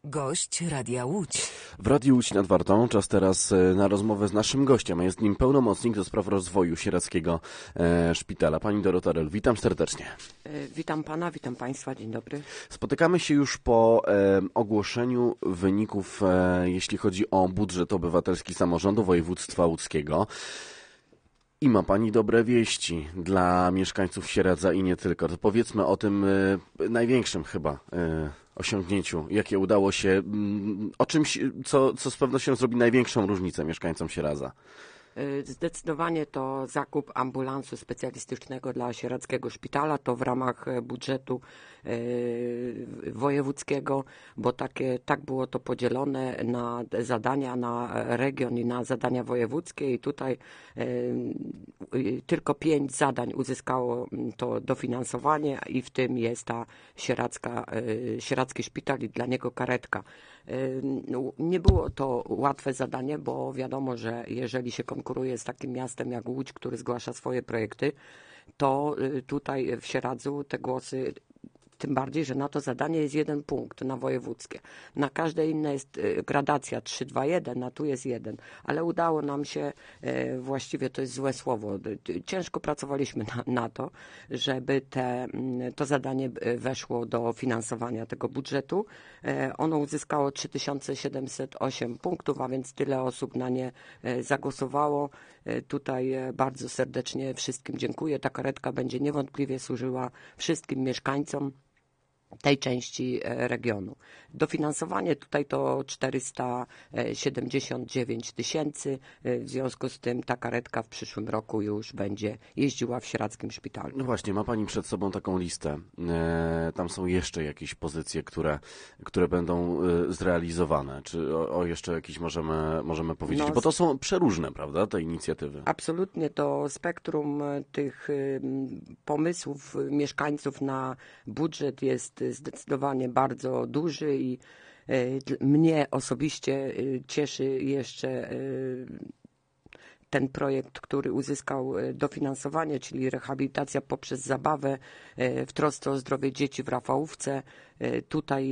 Gość Radia Łódź. W Radiu Łódź nad Wartą czas teraz na rozmowę z naszym gościem, a jest nim pełnomocnik do spraw rozwoju Sieradzkiego Szpitala. Pani Dorota Rel, witam serdecznie. Witam pana, witam państwa, dzień dobry. Spotykamy się już po ogłoszeniu wyników, jeśli chodzi o budżet obywatelski samorządu województwa łódzkiego. I ma pani dobre wieści dla mieszkańców Sieradza i nie tylko. To powiedzmy o tym największym chyba osiągnięciu, jakie udało się, o czymś, co z pewnością zrobi największą różnicę mieszkańcom Sieradza. Zdecydowanie to zakup ambulansu specjalistycznego dla Sieradzkiego Szpitala, to w ramach budżetu wojewódzkiego, bo tak było to podzielone na zadania na region i na zadania wojewódzkie i tutaj tylko 5 zadań uzyskało to dofinansowanie i w tym jest ta Sieradzki Szpital i dla niego karetka. Nie było to łatwe zadanie, bo wiadomo, że jeżeli się konkuruje z takim miastem jak Łódź, który zgłasza swoje projekty, to tutaj w Sieradzu te głosy, tym bardziej, że na to zadanie jest 1 punkt na wojewódzkie. Na każde inne jest gradacja 3, 2, 1, a tu jest 1. Ale udało nam się, właściwie to jest złe słowo, ciężko pracowaliśmy na to, żeby to zadanie weszło do finansowania tego budżetu. Ono uzyskało 3708 punktów, a więc tyle osób na nie zagłosowało. Tutaj bardzo serdecznie wszystkim dziękuję. Ta karetka będzie niewątpliwie służyła wszystkim mieszkańcom tej części regionu. Dofinansowanie tutaj to 479 000. W związku z tym ta karetka w przyszłym roku już będzie jeździła w Sieradzkim Szpitalu. No właśnie, ma pani przed sobą taką listę. Tam są jeszcze jakieś pozycje, które będą zrealizowane. Czy o jeszcze jakieś możemy powiedzieć? Bo to są przeróżne, prawda, te inicjatywy? Absolutnie. To spektrum tych pomysłów mieszkańców na budżet jest zdecydowanie bardzo duży i mnie osobiście cieszy jeszcze ten projekt, który uzyskał dofinansowanie, czyli rehabilitacja poprzez zabawę w trosce o zdrowie dzieci w Rafałówce. Tutaj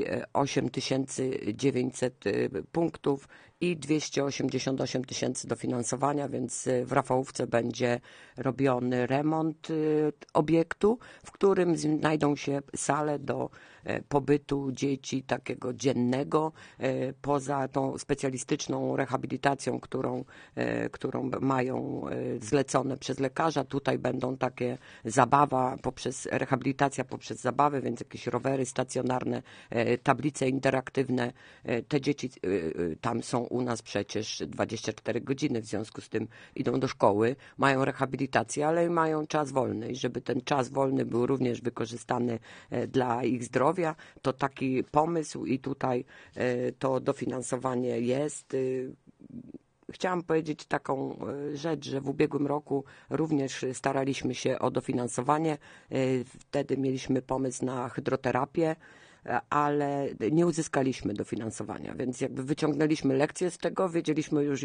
8900 punktów i 288 000 dofinansowania, więc w Rafałówce będzie robiony remont obiektu, w którym znajdą się sale do pobytu dzieci takiego dziennego, poza tą specjalistyczną rehabilitacją, którą mają zlecone przez lekarza. Tutaj będą takie rehabilitacja poprzez zabawę, więc jakieś rowery stacjonarne, tablice interaktywne. Te dzieci tam są u nas przecież 24 godziny, w związku z tym idą do szkoły, mają rehabilitację, ale mają czas wolny i żeby ten czas wolny był również wykorzystany dla ich zdrowia, to taki pomysł i tutaj to dofinansowanie jest. Chciałam powiedzieć taką rzecz, że w ubiegłym roku również staraliśmy się o dofinansowanie. Wtedy mieliśmy pomysł na hydroterapię, ale nie uzyskaliśmy dofinansowania, więc jakby wyciągnęliśmy lekcje z tego, wiedzieliśmy już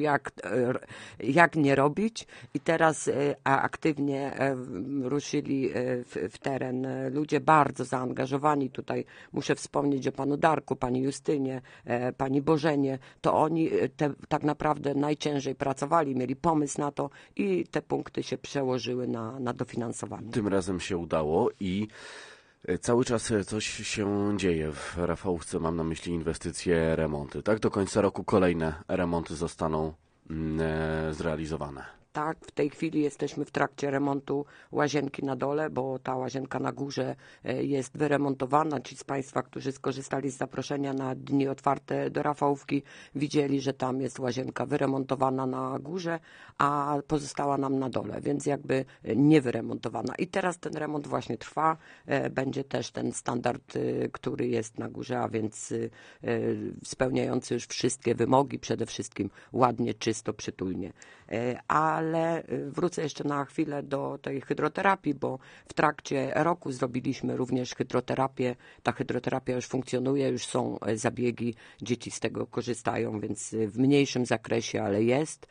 jak nie robić i teraz aktywnie ruszyli w teren ludzie bardzo zaangażowani. Tutaj muszę wspomnieć o panu Darku, pani Justynie, pani Bożenie. To oni tak naprawdę najciężej pracowali, mieli pomysł na to i te punkty się przełożyły na dofinansowanie. Tym razem się udało i cały czas coś się dzieje w Rafałówce, mam na myśli inwestycje, remonty. Tak, do końca roku kolejne remonty zostaną zrealizowane. Tak, w tej chwili jesteśmy w trakcie remontu łazienki na dole, bo ta łazienka na górze jest wyremontowana. Ci z Państwa, którzy skorzystali z zaproszenia na dni otwarte do Rafałówki, widzieli, że tam jest łazienka wyremontowana na górze, a pozostała nam na dole, więc jakby niewyremontowana. I teraz ten remont właśnie trwa. Będzie też ten standard, który jest na górze, a więc spełniający już wszystkie wymogi, przede wszystkim ładnie, czysto, przytulnie. Ale wrócę jeszcze na chwilę do tej hydroterapii, bo w trakcie roku zrobiliśmy również hydroterapię. Ta hydroterapia już funkcjonuje, już są zabiegi, dzieci z tego korzystają, więc w mniejszym zakresie, ale jest.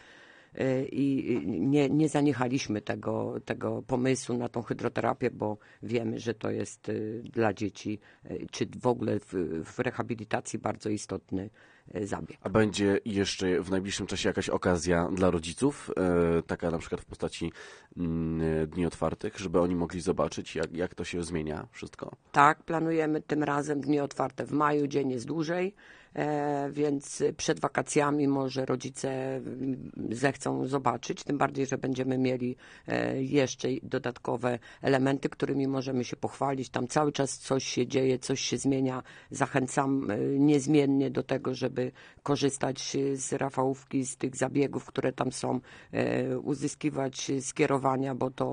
i nie zaniechaliśmy tego pomysłu na tą hydroterapię, bo wiemy, że to jest dla dzieci, czy w ogóle w rehabilitacji bardzo istotny zabieg. A będzie jeszcze w najbliższym czasie jakaś okazja dla rodziców, taka na przykład w postaci dni otwartych, żeby oni mogli zobaczyć, jak to się zmienia wszystko? Tak, planujemy tym razem dni otwarte w maju, dzień jest dłużej, więc przed wakacjami może rodzice zechcą zobaczyć, tym bardziej, że będziemy mieli jeszcze dodatkowe elementy, którymi możemy się pochwalić. Tam cały czas coś się dzieje, coś się zmienia. Zachęcam niezmiennie do tego, żeby korzystać z Rafałówki, z tych zabiegów, które tam są, uzyskiwać skierowania, bo to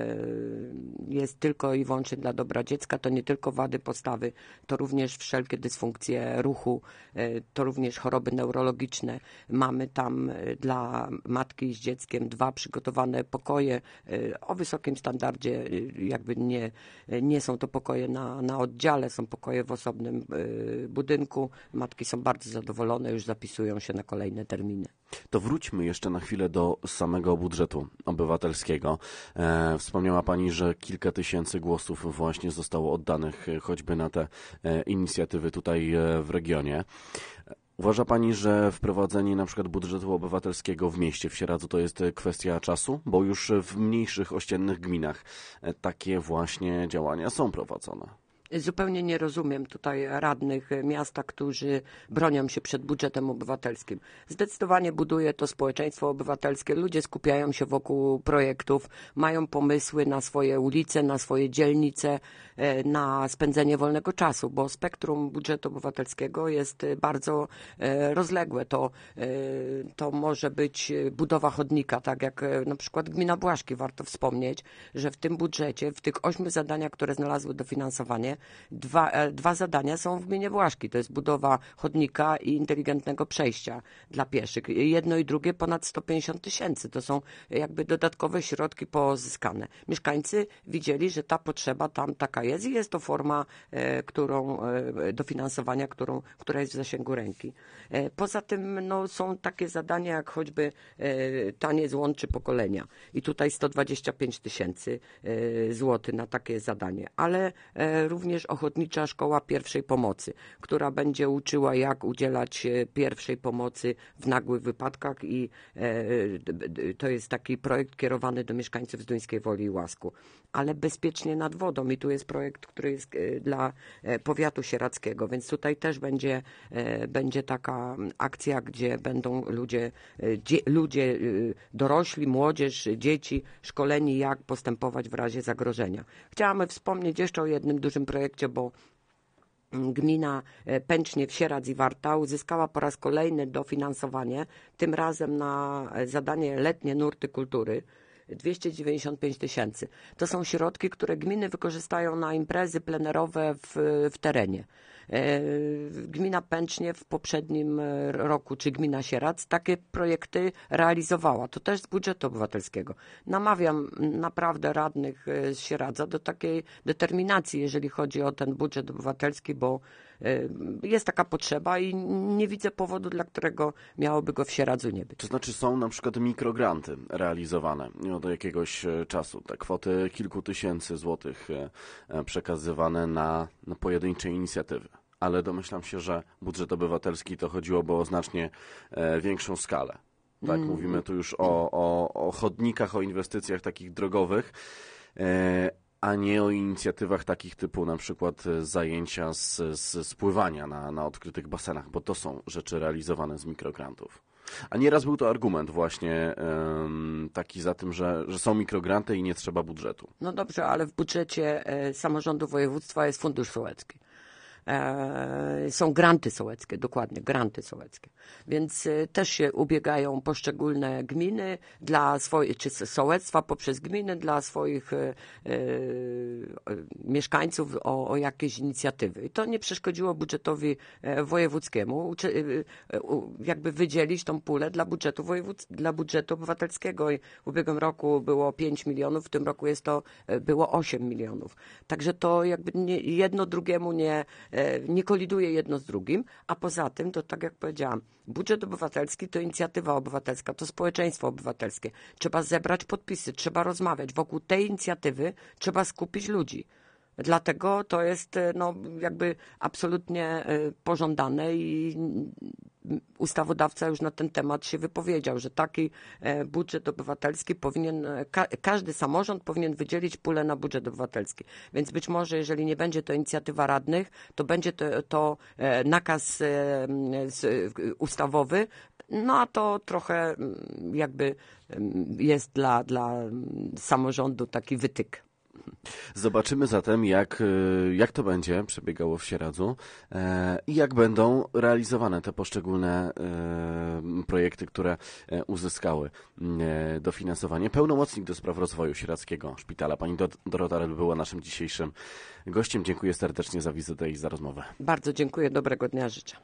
jest tylko i wyłącznie dla dobra dziecka. To nie tylko wady postawy, to również wszelkie dysfunkcje ruchu, to również choroby neurologiczne. Mamy tam dla matki z dzieckiem 2 przygotowane pokoje o wysokim standardzie. Jakby nie są to pokoje na oddziale, są pokoje w osobnym budynku. Matki są bardzo zadowolone, już zapisują się na kolejne terminy. To wróćmy jeszcze na chwilę do samego budżetu obywatelskiego. Wspomniała Pani, że kilka tysięcy głosów właśnie zostało oddanych choćby na te inicjatywy tutaj w regionie. Uważa Pani, że wprowadzenie na przykład budżetu obywatelskiego w mieście, w Sieradzu, to jest kwestia czasu? Bo już w mniejszych, ościennych gminach takie właśnie działania są prowadzone. Zupełnie nie rozumiem tutaj radnych miasta, którzy bronią się przed budżetem obywatelskim. Zdecydowanie buduje to społeczeństwo obywatelskie. Ludzie skupiają się wokół projektów, mają pomysły na swoje ulice, na swoje dzielnice, na spędzenie wolnego czasu, bo spektrum budżetu obywatelskiego jest bardzo rozległe. To może być budowa chodnika, tak jak na przykład gmina Błaszki. Warto wspomnieć, że w tym budżecie, w tych 8 zadaniach, które znalazły dofinansowanie, dwa zadania są w gminie Błaszki. To jest budowa chodnika i inteligentnego przejścia dla pieszych. Jedno i drugie ponad 150 000. To są jakby dodatkowe środki pozyskane. Mieszkańcy widzieli, że ta potrzeba tam taka jest i jest to forma dofinansowania, która jest w zasięgu ręki. Poza tym są takie zadania, jak choćby taniec łączy pokolenia. I tutaj 125 000 złotych na takie zadanie. Ale również Ochotnicza Szkoła Pierwszej Pomocy, która będzie uczyła, jak udzielać pierwszej pomocy w nagłych wypadkach i to jest taki projekt kierowany do mieszkańców Zduńskiej Woli i Łasku. Ale bezpiecznie nad wodą i tu jest projekt, który jest dla powiatu sieradzkiego, więc tutaj też będzie taka akcja, gdzie będą ludzie dorośli, młodzież, dzieci szkoleni, jak postępować w razie zagrożenia. Chciałam wspomnieć jeszcze o jednym dużym projekcie, bo gmina Pęczniew, Sieradz i Warta uzyskała po raz kolejny dofinansowanie, tym razem na zadanie Letnie Nurty Kultury. 295 000. To są środki, które gminy wykorzystają na imprezy plenerowe w terenie. Gmina Pęczniew w poprzednim roku, czy gmina Sieradz, takie projekty realizowała. To też z budżetu obywatelskiego. Namawiam naprawdę radnych z Sieradza do takiej determinacji, jeżeli chodzi o ten budżet obywatelski, bo jest taka potrzeba i nie widzę powodu, dla którego miałoby go w Sieradzu nie być. To znaczy są na przykład mikrogranty realizowane od jakiegoś czasu. Te kwoty kilku tysięcy złotych przekazywane na pojedyncze inicjatywy. Ale domyślam się, że budżet obywatelski to chodziłoby o znacznie większą skalę. Tak, mówimy tu już o chodnikach, o inwestycjach takich drogowych, a nie o inicjatywach takich typu na przykład zajęcia z pływania na odkrytych basenach, bo to są rzeczy realizowane z mikrograntów. A nieraz był to argument właśnie taki za tym, że są mikrogranty i nie trzeba budżetu. No dobrze, ale w budżecie samorządu województwa jest fundusz sołecki. Są granty sołeckie, dokładnie, granty sołeckie. Więc też się ubiegają poszczególne gminy dla swoich, czy sołectwa poprzez gminy dla swoich mieszkańców o jakieś inicjatywy. I to nie przeszkodziło budżetowi wojewódzkiemu jakby wydzielić tą pulę dla budżetu obywatelskiego. I w ubiegłym roku było 5 milionów, w tym roku było 8 milionów. Także to jakby jedno drugiemu nie koliduje jedno z drugim, a poza tym, to tak jak powiedziałam, budżet obywatelski to inicjatywa obywatelska, to społeczeństwo obywatelskie. Trzeba zebrać podpisy, trzeba rozmawiać. Wokół tej inicjatywy trzeba skupić ludzi. Dlatego to jest jakby absolutnie pożądane i ustawodawca już na ten temat się wypowiedział, że taki budżet obywatelski powinien, każdy samorząd powinien wydzielić pulę na budżet obywatelski. Więc być może, jeżeli nie będzie to inicjatywa radnych, to będzie to nakaz ustawowy, no a to trochę jakby jest dla samorządu taki wytyk. Zobaczymy zatem, jak to będzie przebiegało w Sieradzu i jak będą realizowane te poszczególne projekty, które uzyskały dofinansowanie. Pełnomocnik do spraw rozwoju Sieradzkiego Szpitala, pani Dorota Rel, była naszym dzisiejszym gościem. Dziękuję serdecznie za wizytę i za rozmowę. Bardzo dziękuję, dobrego dnia życzę.